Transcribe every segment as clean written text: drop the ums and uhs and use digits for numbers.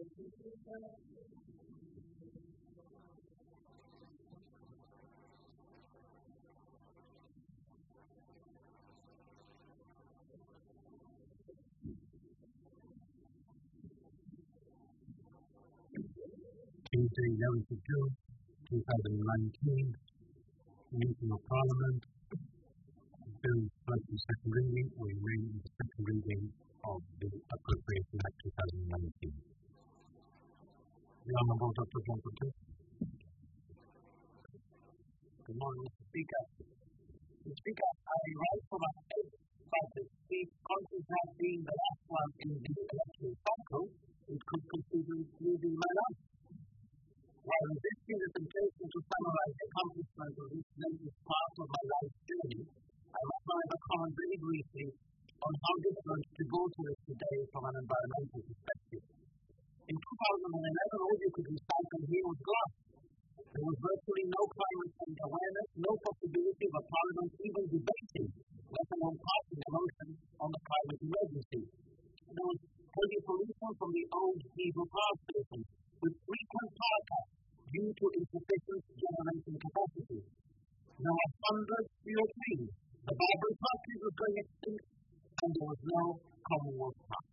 Tuesday, 11th of June, 2019, meeting of Parliament. Bill first and second reading, or remain in the second reading of the Appropriation Act 2019. The Honourable Dr. John Patrick. Good morning, Mr. Speaker. Mr. Speaker, I rise from my budget. The conference has been the last one in the electoral cycle. It could conceivably be my last. While resisting the temptation to summarize the accomplishments of this latest part of my life's journey, I must however comment very briefly on how different Gibraltar is today from an environmental perspective. In 2011, all you could recycle here was glass. There was virtually no climate change awareness, no possibility of a parliament even debating, let alone passing a motion on the climate emergency. There was heavy pollution from the old diesel power stations, with frequent power cuts due to insufficient generation capacity. There were hundreds fewer trains, the vibrant factories were going extinct, and there was no Commonwealth Park.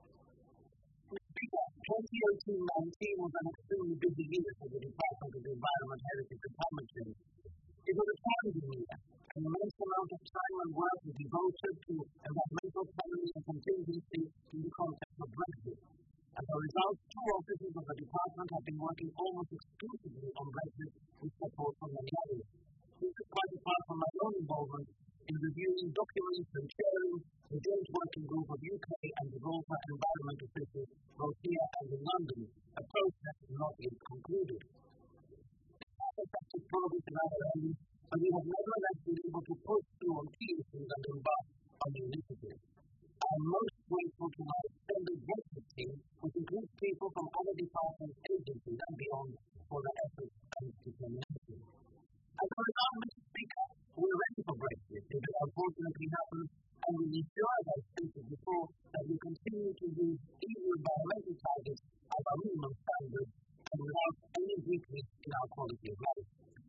Mr. Speaker, 2018-19 was an extremely busy year for the Department of the Environment, Heritage and Climate Change. It was a challenging year. An immense amount of time and work was devoted to environmental planning and contingency in the context of Brexit. As a result, two offices of the department have been working almost exclusively on Brexit with support from many others. This is quite apart from my own involvement in reviewing documents and chairing the joint working group of UK and Gibraltar environment officials both here and in London, a process not yet concluded. It has affected progress in other areas, but we have nevertheless been able to push through on key issues and embark on the initiative. I am most grateful to my extended Brexit team, which includes people from other departments, agencies and beyond, for their efforts and determination. As a result, Mr. Speaker, we are ready for Brexit if it unfortunately happens, and we ensure, as I stated before, that we continue to use EU environmental targets as our minimum standards and without any decrease in our quality of life.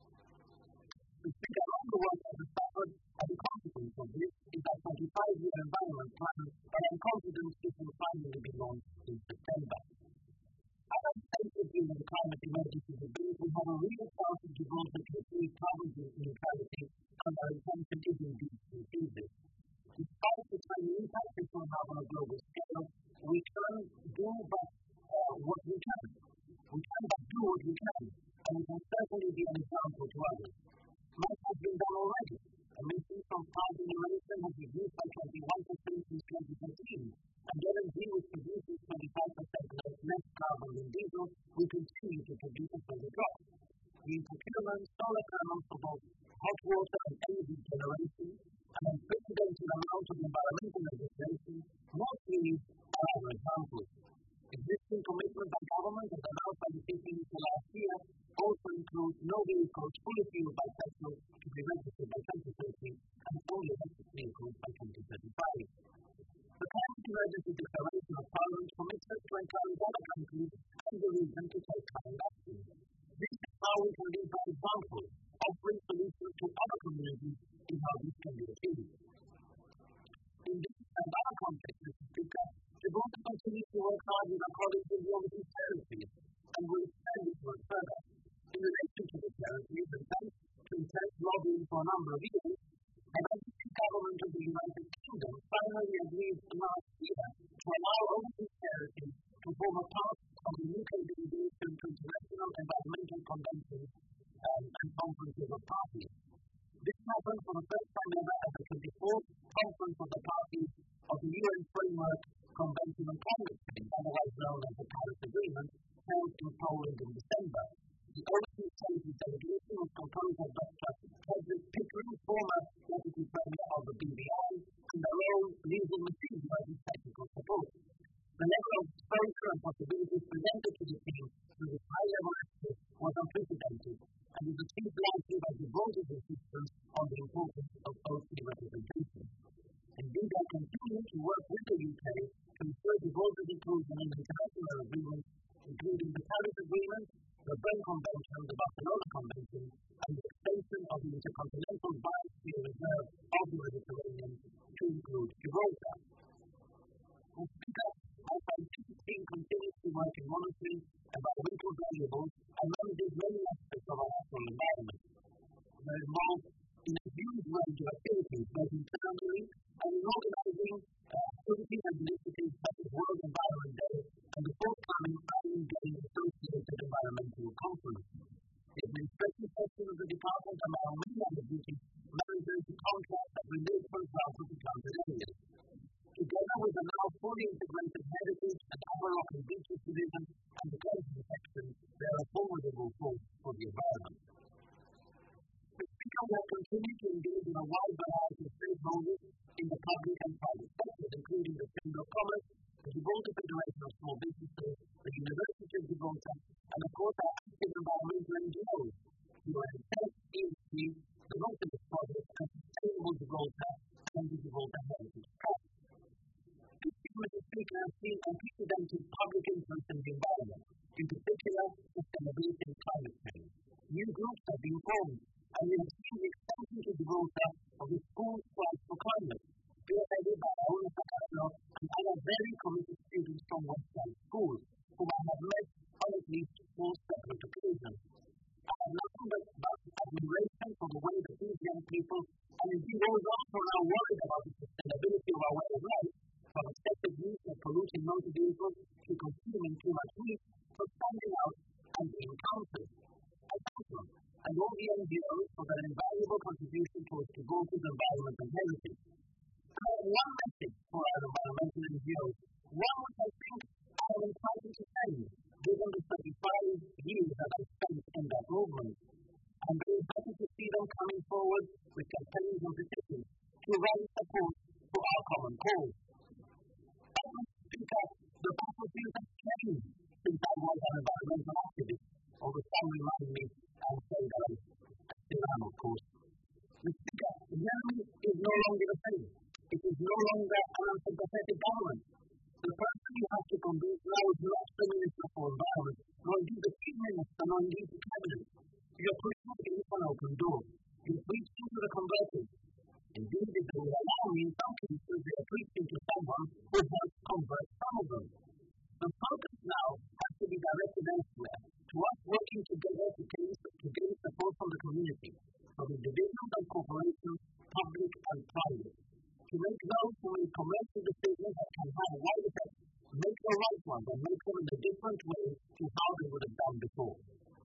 Mr. Speaker, all the work that has suffered as a consequence of this is our 25-year environment plan, and I'm confident it will finally be launched in September. As I stated during the climate emergency debate, we have a real chance in Gibraltar to achieve carbon neutrality, and our intention is indeed to achieve this. Despite the tiny impact it will have on a global scale, we can do but what we can. We can but do what we can, and we can certainly be an example to others. Much has been done already. Emissions from power generation have reduced by 21% since 2013, and LNG, which produces 25% less carbon than diesel, will continue to produce a further drop. The procurement solar panels for both hot water and energy generation, an unprecedented amount of environmental legislation, more trees are other examples. Existing commitments by government as announced by the Chief Minister last year also include no vehicles fully fueled by petrol to be registered by 2030 and only electric vehicles by 2035. The Climate Emergency Declaration of Parliament commits us to encourage other countries and the region to take climate action. This is how we can lead by example, offering solutions to other communities in how this can be achieved. In this and other contexts, Mr. Speaker, Gibraltar continues to work hard with our colleagues in the overseas territories and will extend it further. In relation to the territories, and thanks to intense lobbying for a number of years, the British government of the United Kingdom finally agreed last year to allow overseas territories to form a part of the UK delegation to international environmental conventions and conferences of parties. This happened for the first time ever at the 24th Conference of the Parties of the UN Framework Convention on Climate Change, otherwise known as the Paris Agreement, held in Poland in December. The overseas territories delegation was composed of Dr. Frederick Pickering, former Deputy Premier of the BVI, and their own legal machine as technical support. The level of exposure and possibilities presented to the team through this high-level access was unprecedented, and is achieved largely by Gibraltar's insistence on the importance of OC representation. Indeed, I continue to work with the UK to ensure Gibraltar's inclusion in international agreements work in monitoring environmental variables and manages many aspects of our natural environment. They're involved in a huge range of activities, both internally and in organizing activities and initiatives such as World Environment Day and the forthcoming Island Games associated environmental conference. The administrative section of the department, among many other duties, manages the contracts that relate, for example, to planted areas. Together with the now fully integrated heritage and upper rock and beaches division and the cleansing section, they are a formidable force for the environment. We have continued to engage in a wide variety of stakeholders in the public and private sectors, including the Chamber of Commerce, the Gibraltar Federation of Small Businesses, the University of Gibraltar, and of course our active environmental NGOs, UNHCR, ESG, the Nautilus Project, and Sustainable Gibraltar, and the Gibraltar Heritage Trust. This year, Mr. Speaker, has seen unprecedented public interest in the environment, in particular sustainability and climate change. New groups have been formed, and we have seen the extension to Gibraltar of the School Strike for Climate, spearheaded by Aouna Sakano and other very committed students from Westside schools, whom I have met on at least 4 separate occasions. I have nothing but admiration for the way that these young people, and indeed all those who are now worried about the sustainability of our way of life, from excessive use of polluting motor vehicles to consuming too much meat, for standing out and being counted. I thank them, and all the NGOs for their invaluable contribution towards Gibraltar's environment and heritage. I have one message for our environmental NGOs, one which I think I am entitled to say, given the 35 years that I spent in that movement. I'm very happy to see them coming forward with campaigns and petitions to raise support for our common cause. Speaker, the battlefield has changed since I was an environmental activist, although some remind me and say that I still am, of course. Mr. Speaker, Germany is no longer the same. It is no longer an unsympathetic government. The person you have to convince now is not the Minister for Environment, nor indeed the Chief Minister, nor indeed the Cabinet. You are preaching against an open door. You are preaching to the converted. Indeed, if they will allow me, in some cases, they are preaching to someone who helps convert some of them. The focus now has to be directed elsewhere, to us working together to gain support from the community, from individuals and corporations, public and private, to make those who make commercial decisions that can have a wide effect, make the right ones and make them in a different way to how they would have done before.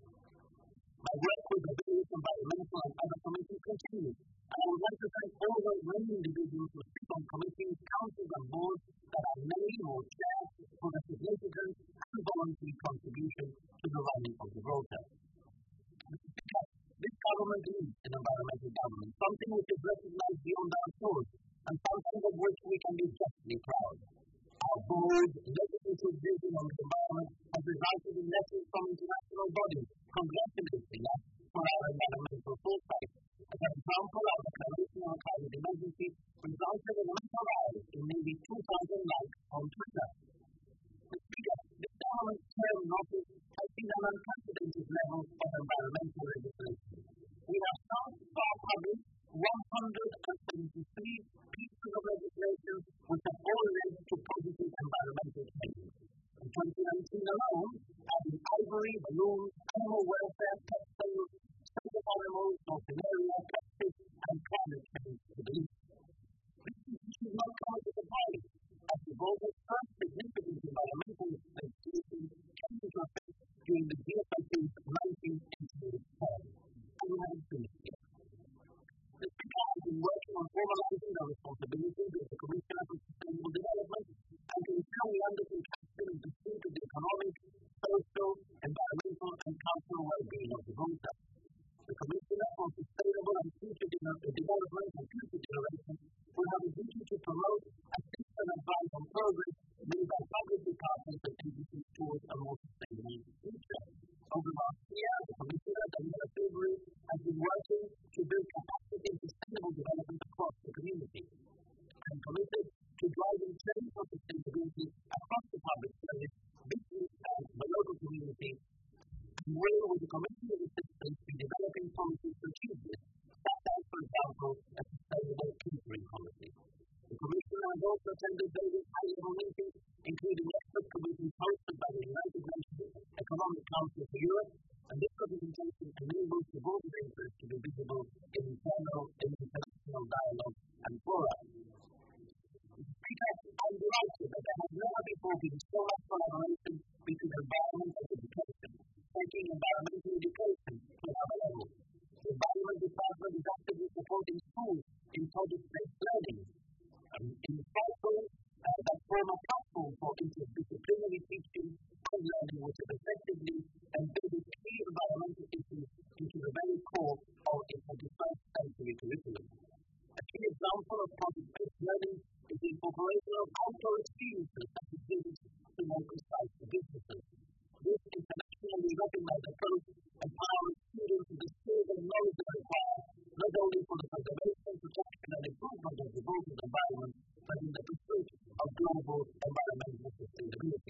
My work with the various environmental and other committees continues, and I would like to thank all those many individuals who sit on committees, councils and boards that are name or chair for their significant and voluntary contribution to the running of Gibraltar. Mr. Speaker, this government is an environmental government, something which is recognized beyond our shores, and something of which we can be justly proud. Our bold, legislative vision on the environment has resulted in letters from international bodies congratulating us for our environmental foresight. As an example, our declaration on climate emergency resulted in a rise in nearly 2,000 likes on Twitter. Mr. Speaker, this government's term in office has seen an unprecedented level of environmental legislation. We have so far published 173 pieces of legislation which have all led to positive environmental change. In 2019 alone, adding ivory, balloons, animal welfare, pet sales, state of animals, Northern plastic, and climate change to the list. This should not come as a surprise, as Gibraltar's first significant environmental legislation came into effect during the GFIC's 1988 term, and we haven't finished yet. The Speaker has been working on formalizing the responsibilities of the Commissioner for Sustainable Development and to ensure we undertake action in pursuit of the economic, social, environmental and cultural well-being of Gibraltar. The Commissioner for Sustainable and Future Development and Future Generations will have a duty to promote, assist and advise on progress made by public departments and agencies towards a more sustainable future. Over the last year, the Commissioner, Daniela February, has been working to build capacity in sustainable development across the community. I am committed to driving change for sustainability across the public service, business and the local community, and will, with the Committee of Assistance, be developing policies to achieve this, such as, for example, a sustainable catering policy. The Commissioner has also attended various high-level meetings, including expert will be hosted by the United Nations Economic Council for Europe, and this representation enables the broader interest to be visible in international dialogue and fora. I'm delighted that there has never before been so much collaboration between environment and education, taking environmental education to another level. The Environment Department is actively supporting schools in project-based learning. In cycles that form a platform for interdisciplinary teaching and learning, which has effectively embedded key environmental issues into the very core of a 21st century curriculum. A key example of project-based learning is the incorporation of outdoor experiences such as visits to local sites for businesses. This internationally recognized approach empowers students with the skills and knowledge they require, not only for the preservation, protection, and improvement of the local environment, but in the pursuit of global environmental sustainability.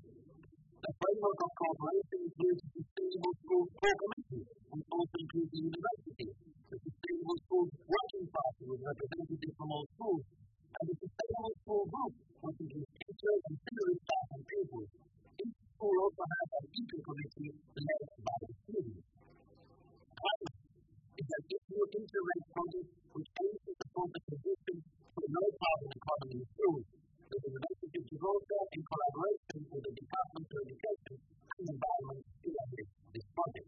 The framework of cooperation includes the Sustainable Schools Core Committee, which also includes the university, the Sustainable Schools Working Party with representatives from all schools, and the Sustainable School Group, which includes teachers, auxiliary staff, and pupils. Each school also has an inter-committee led by the students. Climate is an issue interrelated project which aims to support the transition to a low-carbon economy in schools. The University of Gibraltar, in collaboration with the Department of Education and Environment, spearheaded this project.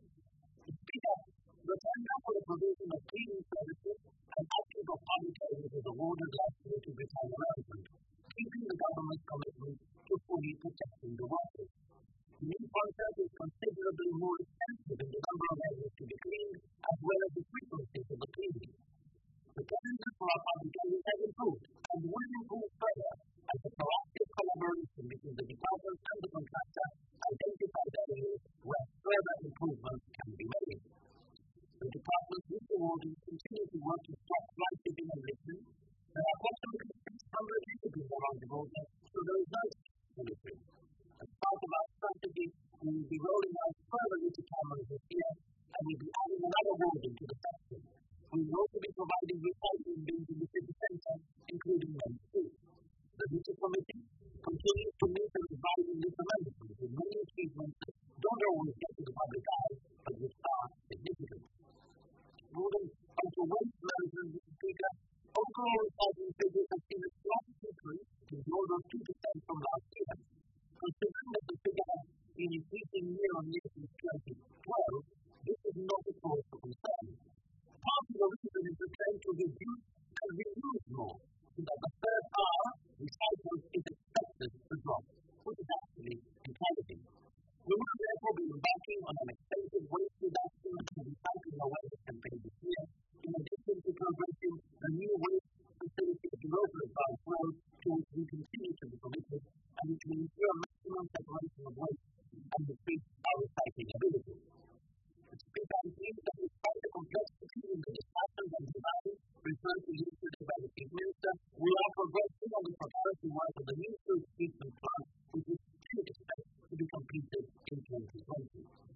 To speed up, the tender for the provision of cleaning services and upkeep of public areas was awarded last year to Britannia Management, keeping the government's commitment to fully protecting the waters. The new contract is considerably more extensive in the number of areas to be cleaned, as well as the frequency of the cleaning. The challenges for our public areas have improved and will improve further as the proactive collaboration between the department and the contractor identifies areas where further improvements can be made. The department is awarded to continue to work to stop fly tipping and lifting. There are approximately 600 entities around the world, so there is no solution. As part of our strategy, we will be rolling out further litter cameras this year, and we'll be adding another warden to the section. We will also be providing recycling bins in the city centre, including men's too. The litter committee continues to meet and revise litter management with many achievements that don't always get to the public eye, but which are significant. Moving on to waste management, Mr. Speaker, overall recycling figures have seen a slight decrease in the order of 2% from last year. Considering that the figure has been increasing year on year since 2012, this is not a cause for concern. Part of the reason is the trend to reduce and reuse more, so that the third R, recycled, is expected to drop, which is actually encouraging. We will therefore be embarking on an extensive waste reduction and recycling awareness campaign this year, in addition to progressing a new waste facility at the local advanced road, to which we continue to be committed, and which will ensure maximum separation of waste and increase our recycling ability. The Speaker is pleased that despite the complexity in the discussions and design referred to yesterday by the Chief Minister, we are progressing on the preparatory work of the new sewage treatment plant, which is still expected to be completed in 2020.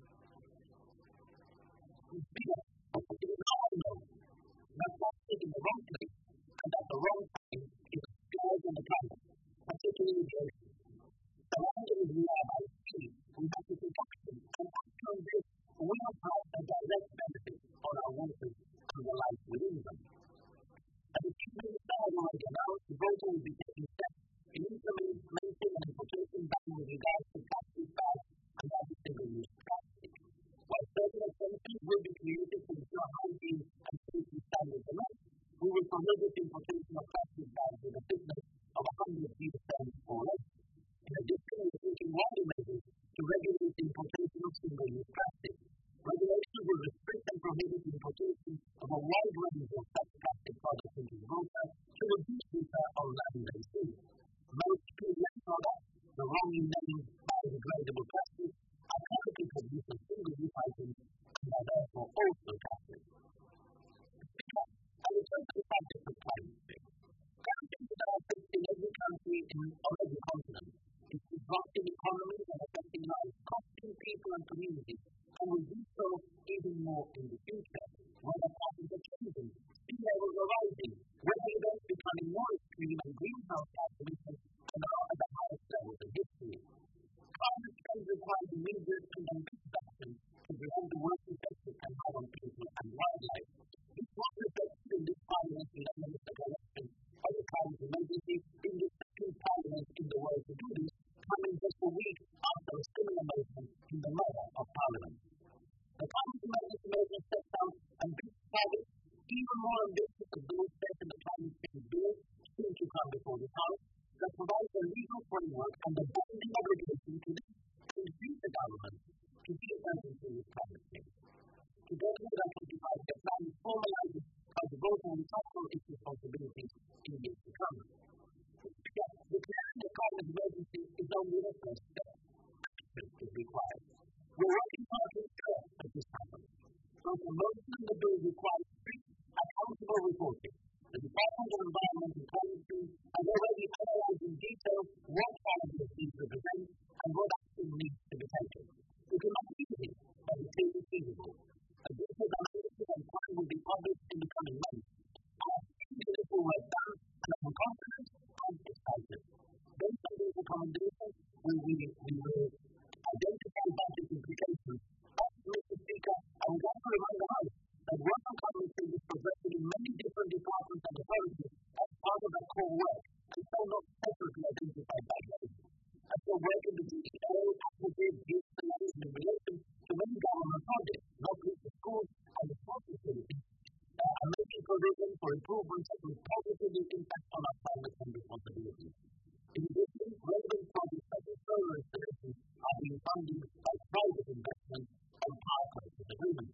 The Speaker, it is now known that plastic in the wrong place and at the wrong time is a scourge on the planet, particularly the ocean. Surrounded as we are by the sea, we have to take action, and action on this will have a direct benefit on our waters and the life within them. As the Chief Minister has already announced, Gibraltar will be taking steps in implementing an importation ban with regards to plastic bags and other single-use plastic. While certain exemptions will be created to ensure hygiene and safety standards are met, we will prohibit importation of plastic bags with a thickness of 100 ppm or less. In addition, we are taking wider measures to regulate the importation of single-use plastic. Regulations will restrict and prohibit the importation of a wide range of such plastic products into Gibraltar to reduce litter on land and sea. Most PLM products, the wrongly named biodegradable plastics, are currently produced as single-use items and are therefore also plastic. I return to the subject of climate change. Climate change is affecting every country on every continent. It's disrupting economies and affecting lives, costing people and communities, and will do so even more in the future. Weather patterns are changing, sea levels are rising, weather events becoming more extreme, and greenhouse gas emissions are now at the highest levels in history. immediate and ambitious action to prevent the worst effects it can have on people and wildlife. This was reflected in this Parliament's unanimous election of the climate emergency, being the second Parliament in the world to do this, coming just a week after a similar motion in the murder of Parliament. The climate emergency motion sets out ambitious targets, even more ambitious than those set in the climate change bill soon to come before the House, that provides a legal framework and a binding obligation to this and future government to deal urgently with climate change. Together with our 25 deadline formalizes our devotion and social its responsibilities in years to come. Declaring the climate emergency is only the first step. Action is required. We're working hard to ensure that this happens. Both the motion and the bill require strict, accountable reporting. The Department of Environment and Climate Change has already analyzed in detail what challenges these represent and what action needs to be taken. It will not be easy, but it is feasible. A detailed analysis and plan will be published in the coming months. Our team is work done, and I'm confident and excited. Based on these recommendations, we will identify budget implications. Mr. Speaker, I would like to remind the House that work on climate change is progressing in many different departments and authorities as part of their core work, and so not separately identified by them. As they work in the DEA, advocates, youth studies in relation to many government projects, not least the schools and the sports facilities, are making provision for improvements that will positively impact on our climate change responsibilities. In addition, relevant projects such as solar installations are being funded by private investment and power purchase agreements.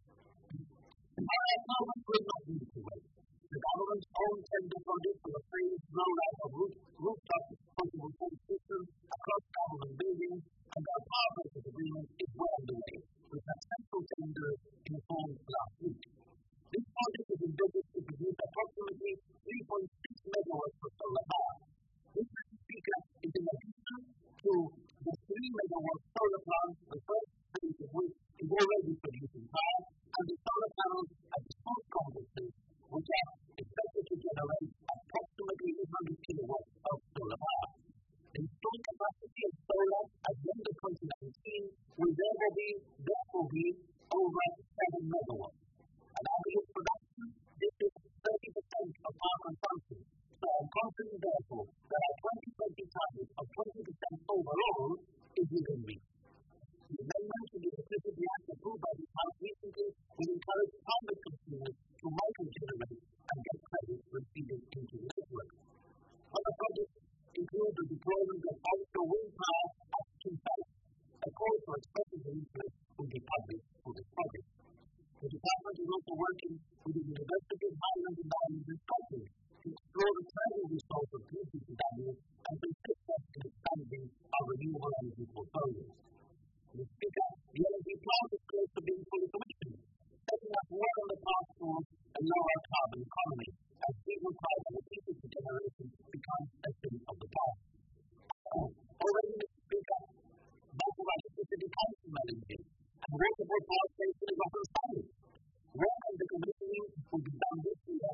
Our government will not need to wait. The government's own tender project for a phased rollout of rooftop photovoltaic systems across government buildings and our power purchase agreement is well underway, with successful tenders informed last week. This project is envisaged to produce approximately 3.6 megawatts of solar power. This, Mr. Speaker, is in addition to the 3 megawatt solar plant, the first phase of which is already producing power, and the solar panels at the sports complexes, which are expected to generate approximately 800 kilowatts of solar power. The installed capacity of solar at the end of 2019 will therefore be over 7 megawatts. At average production, this is 30% of our consumption. So I'm confident, therefore, that our 2020 target of 20% overall is within reach. The amendment to the Electricity Act approved by the House recently will encourage private consumers to micro-generate and get credit for feeding into the network. Other projects include the deployment of offshore wind power at key sites. A call for expressions of interest will be published for this project. The department is also working with the University of Highland Environment in Scotland to explore the tidal resource of PCCW and to assist us in expanding our renewable energy portfolio. Mr. Speaker, the energy plant is close to being fully commissioned, setting us well on the path towards a lower carbon economy, as diesel-fired electricity generation becomes a thing of the past. Already, Mr. Speaker, both of our electricity comes from LNG, and Waterford Power Station is often standing. Work on the commissioning will be done this year,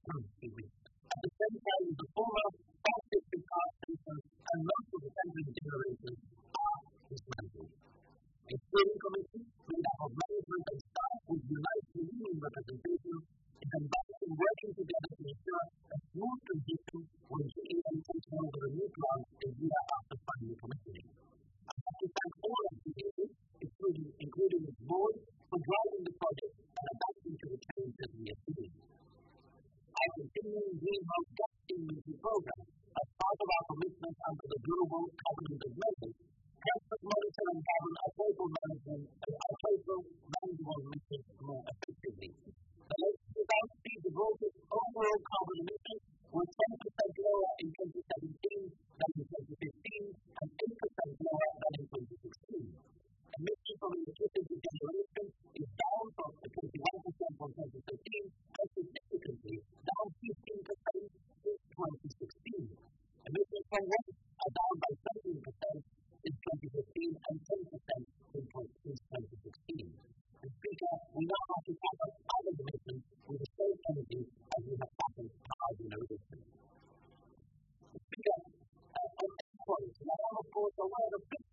at the same time as the former South District Power Station and most of the central generators are dismantled. A steering committee made up of management and staff with united union representation is embarked in working together to ensure a smooth transition when GEM takes over the new plant a year after final commissioning. I have to thank all of GEM, including its board, for driving the project and adapting to the changes we are seeing. Our continuing greenhouse gas inventory program, as part of our commitment under the Global Covenant of Measures, helps us monitor and govern our total manageable emissions more effectively. The latest results see the group's overall carbon emissions were 10% lower in 2017 than in 2015 and 8% lower than in 2016. Emissions from electricity generation is down from 21% from 2013 and significantly down 15% since 2016. Emissions from waste are down by 17% in 2015 and 10% since 2016. And Speaker, we now have to tackle other emissions with the same energy as we have tackled power generation. Speaker, on air quality, I am of course aware of criticism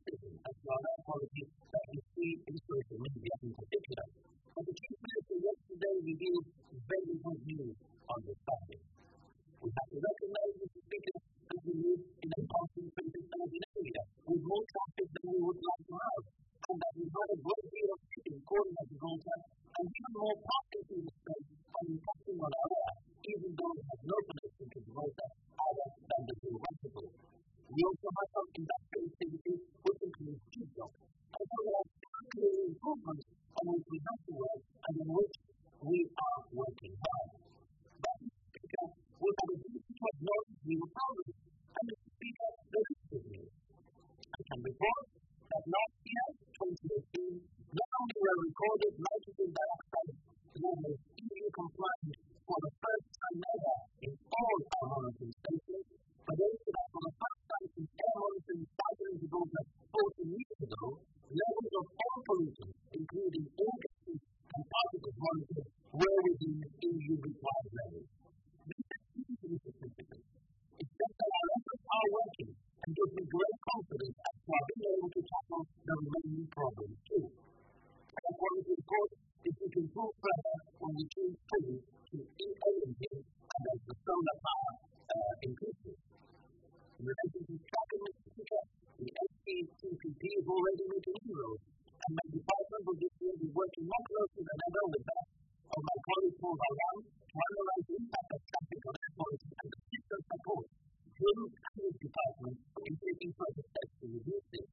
as to our air quality that we see in social media in particular. But the Chief Minister yesterday revealed very good news on this subject. We have to recognize, Mr. Speaker, that we live in a concentrated urban area with more traffic than we would like to have, and that we've had a great deal of shipping calling at Gibraltar, and even more parking in the state and impacting on our air, even though it has no connection to Gibraltar other than the geographical. We also have some industrial activities which include food jobs, and so there are clear improvements on which we have to work and on which we are working hard. But, Mr. Speaker, we have a duty to acknowledge real progress, and Mr. Speaker, there is good news. I can report that last year, 2018, not only were recorded nitrogen dioxide levels EU compliant for the first time ever in all our monitoring stations, but also that for the first time since air monitoring started in Gibraltar 14 years ago, levels of all pollutants, including air gases and particles monitored, were within EU required levels. This is significant. It says that our efforts are working and gives me great confidence as to our being able to tackle the remaining problems too. Air quality, of course, is to improve further when we change fully to e-LNG and as the solar power increases. In relation to tracking, Mr. Speaker, the SCCPP is already making inroads, and my department will this year be working more closely than ever with that of my colleague Paul Valram to analyze the impact of traffic on air quality and assistance support him and his department in taking further steps to reduce this.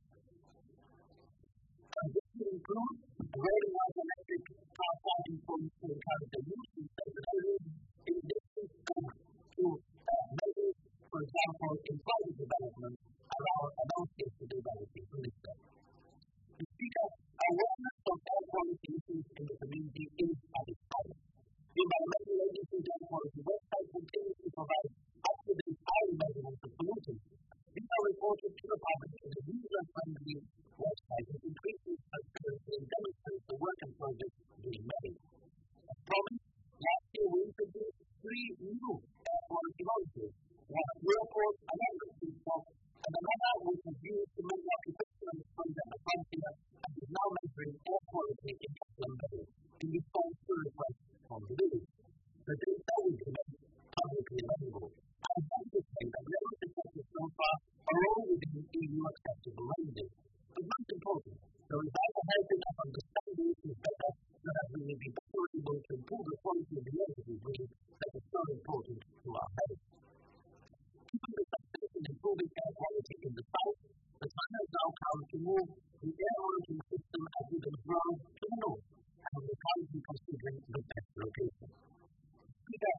And this will include rolling out electric car parking points to encourage the use in certain areas, in addition to measures, for example, in private development, announced yesterday by the Chief Minister. Mr. Speaker, awareness of air quality issues in the community is at its highest. The Environmental Agency's air quality website continues to provide up-to-date hourly measurements of pollutants. These are reported to the public in a user-friendly website that increases transparency and demonstrates the work and progress being made. As promised, last year we introduced 3 new air quality monitors, one at Willport, another at Seaport, and another which is used to measure occupational exposure at the frontier and is now measuring air quality in Kaplan Bay in response to requests from the village. The data will be made publicly available. I'm happy to say that levels detected so far are all within EU acceptable ranges. But most important, the results are helping us understand the issues better so that we will be better able to improve the quality of the air that we breathe that is so important to our health. Given the success in improving air quality in the south, the time has now come to move the air monitoring system as we grow to the north, and we are currently considering the best location. Speaker,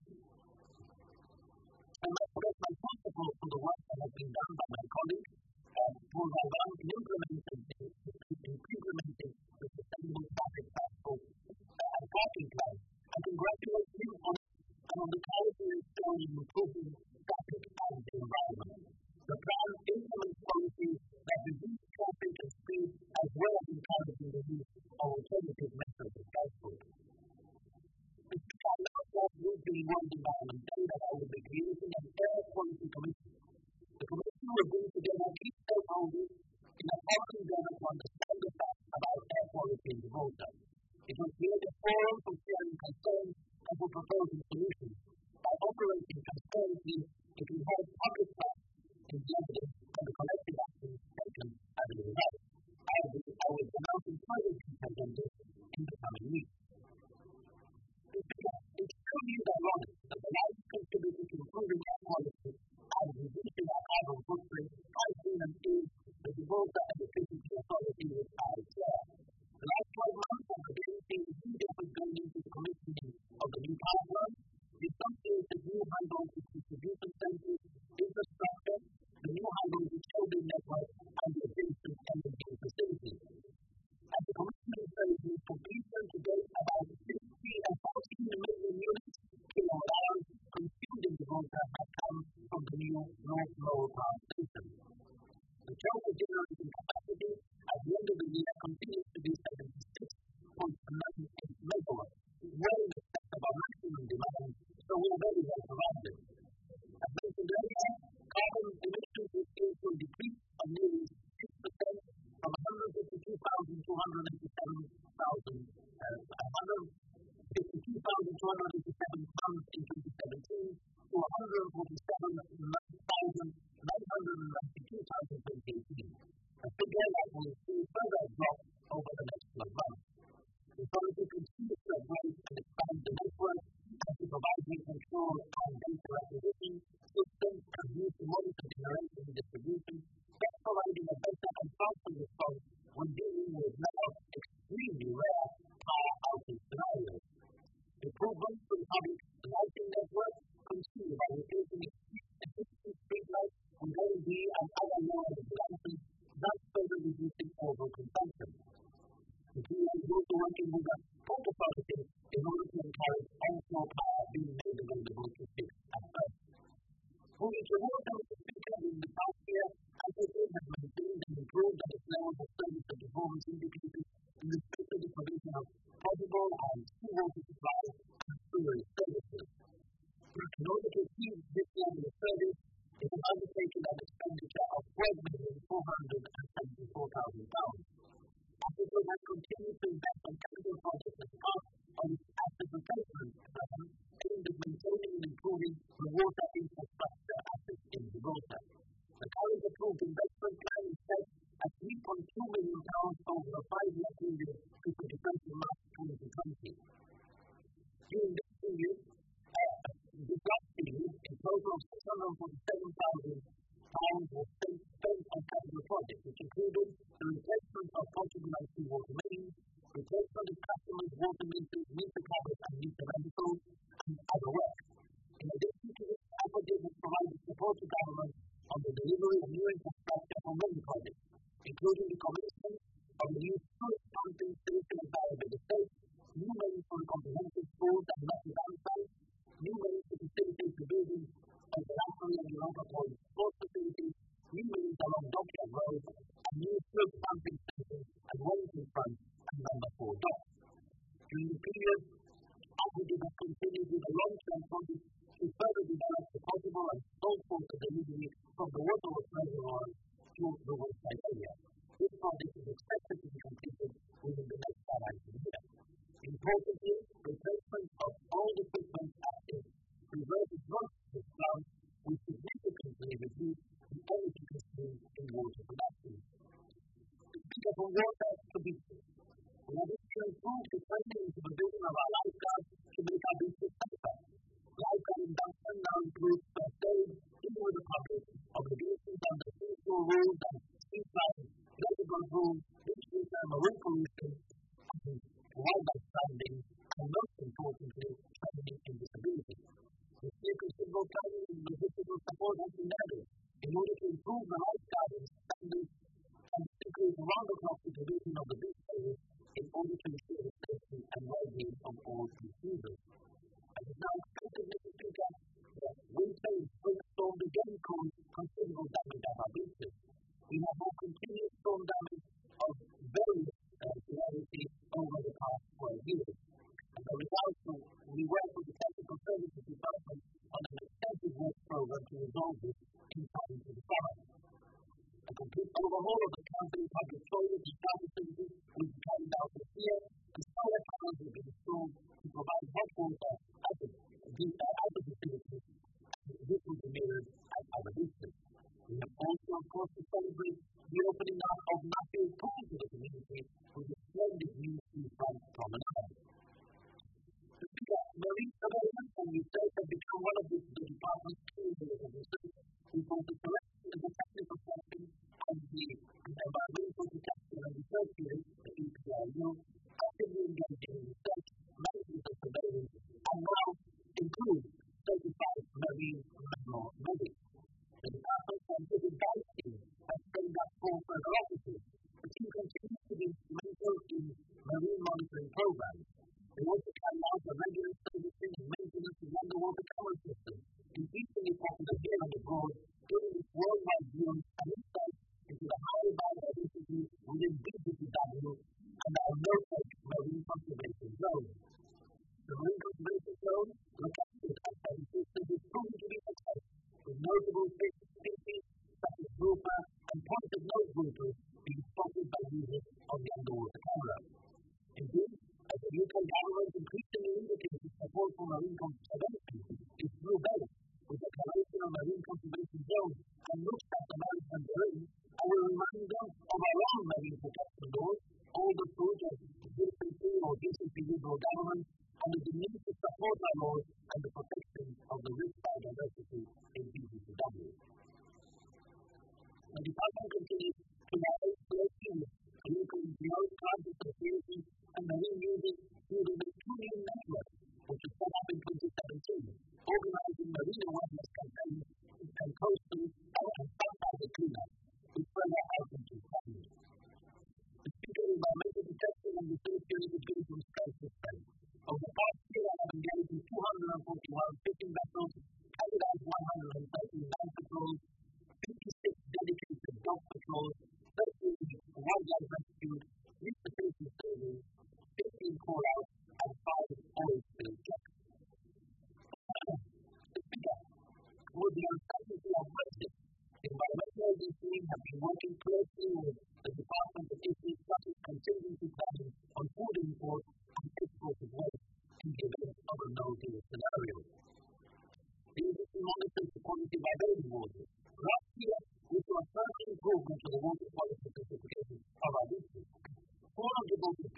I must express my support for the work that has been done by my colleagues Paul Valram in implementing the Sustainable Traffic Transport and Parking Plan. I congratulate you on the quality and shown in improving traffic and the environment. The plan implements policies that reduce traffic and speed as well as encouraging the use of alternative methods of transport. Last week being World Environment Day that I will be creating an air quality commission. The commission will bring together key stakeholders in a common endeavor to understand the facts about air quality in Gibraltar. It will create a forum for sharing concerns and for proposing solutions. By operating transparently, it will help public trust in the evidence and the collective actions taken as a result. I will be announcing further details on this in the coming weeks. It's truly ironic that the largest contributor to improving air quality and reducing our carbon footprint has been and is the Gibraltar Electricity Authority tons in 2017 to 147,992 tons in 2018, a figure that will see further drop over the next 12 months. The authority continues to upgrade and expand the network and to provide new control and data acquisition systems and use to monitor generation and distribution, thus providing a better and faster response when dealing with now extremely rare power outage scenarios. Improvements to the public lighting network continue by replacing existing streetlights with LED and other low-energy lanterns, thus further reducing overall consumption. The PA is also working with the Port Authority in order to encourage onshore power being made available to fix at first. Moving to water, in the past year, Africa has maintained and improved on its levels of service and performance indicators in respect to the provision of potable and seawater supply and sewerage services. In order to achieve this level of service, it has undertaken an expenditure of £12,474,000. Africa has continued to invest on capital projects as part of its asset replacement plan aimed at maintaining and improving the water infrastructure assets in Gibraltar. The current approved investment plan is set at £3.2 million over a 5-year period to 31st of March 2020. During this period, a total of £647,000 was spent on capital projects, which included the replacement of potable and seawater mains, replacement of customers' water meters, meter covers and meter vehicles, and other work. In addition to this, Africa has provided support to government on the delivery of new infrastructure for many projects, including the commencement of a new sewage pumping station at Barabed Estate, new mains for the comprehensive schools and Notre Dame site, new mains to facilitate the building of the National and Europa Point sports facilities, new mains along Dockyard Road, and new sewage pumping stations at Wellington Front and Number 4 Dock. During the period, Africa has continued with a long-term project to further develop the potable and saltwater delivery from the waterworks reservoir to the website area. This project is expected to be completed within the next financial year. Importantly, replacement of old equipment active reverses this plant, which significantly reduce the energy consumed in water production. To speak of water to be we have to improve the training and supervision of our lifeguards to make our beaches safer. Lifeguard induction now includes first aid, dealing with the public, obligations under seashore rules and seaside reservoir rules, which and marine pollution, and wildlife standing, and most importantly, training in disability. The state considerable training and logistical support has been added in order to improve the lifeguarding standards and increase round-the-clock supervision of the beach areas in order to ensure the safety and well-being of all beach users. As is now expected, Mr. Speaker, that winter and spring storms again caused considerable damage at our beaches. We have had continuous storm damage of various severity over the past 12 years. As a result, we work with the Technical Services Department on an extensive work program to resolve this in time to the summer. A complete overhaul of the company's public toilets and shower facilities will be carried out this year, and solar panels will be installed to provide hot water at the facilities. This will be mirrored at other beaches. We have also, of course, to celebrate the opening up of Nuffield Pool to the community with a splendid new seafront promenade. Marine surveillance and research have become one of the department's key areas of research. We both the correction and the technical testing and the environmental protection and research unit, the EPRU, actively engaging in research, management of surveillance, and now include certified marine mammal medics. The department's scientific guide team has trained up 4 further officers. The team continues to be instrumental in marine monitoring programs. They also carry out the regular servicing and maintenance of underwater camera systems, increasingly popular here and abroad, giving its worldwide view and insight into the high biodiversity within BGPW and our no-tech marine conservation zone. The marine conservation zone, located at Seven Sisters, is proven to be successful, with notable fish species such as grouper and pointed nose groupers being spotted by users of the underwater camera. working closely with the Department of Fisheries such as contingency planning on food imports and exports of waste in the event of a no-deal scenario. The agency monitors the quality of available water. Last year, we saw a further improvement to the water quality certification of our district. 400 water